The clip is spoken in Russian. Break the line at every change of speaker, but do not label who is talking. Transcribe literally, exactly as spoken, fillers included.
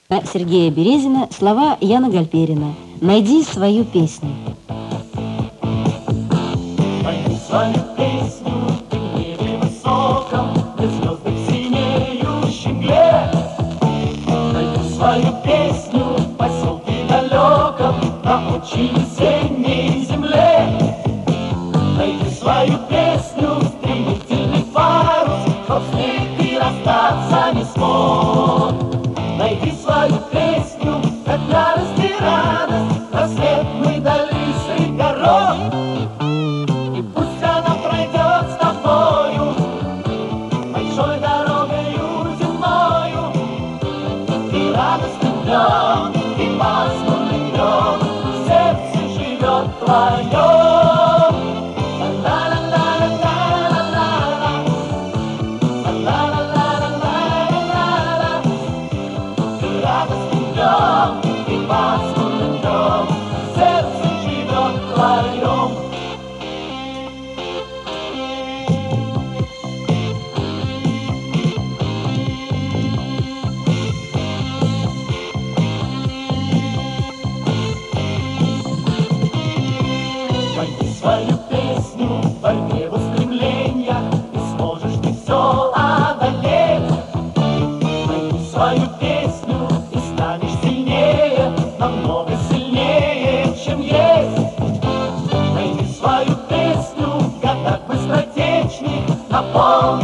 Сергея Березина, слова Яна Гальперина. «Найди свою песню».
Найди свою песню ты в небе высоком, где звезды в синеющей мгле. Найди свою песню в поселке далеком, на очень весенней земле. Найди свою песню, стремительный парус, чтоб с ней ты расстаться не смог. Найди свою песню, как радость и радость, рассветной дали средь город. И пусть она пройдет с тобою большой дорогою земною. И радостным днем, и пасмурным днем в сердце живет твое. И пасмурным днем сердце живет твоем. Пойди свою песню в борьбе, в устремлениях, и сможешь ты все одолеть. Пойди свою песню и станешь сильнее, намного сильнее, чем есть. Найди свою песню в годах быстротечных, наполни